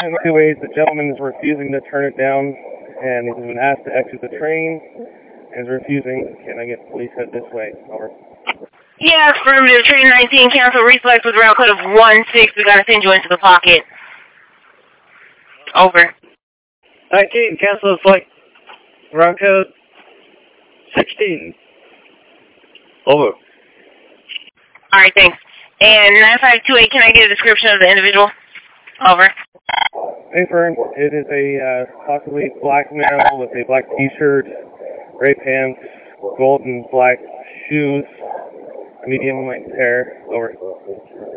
two ways. The gentleman is refusing to turn it down, and he's been asked to exit the train, and is refusing. Can I get police head this way? Over. Yeah, affirmative. Train 19, cancel reflex with route code of 16. We gotta send you into the pocket. Over. 19, cancel the flight. Route code 16. Over. Alright, thanks. And 9528, can I get a description of the individual? Over. Affirm. It is a possibly black male with a black t-shirt, gray pants, gold and black shoes, medium length hair. Over.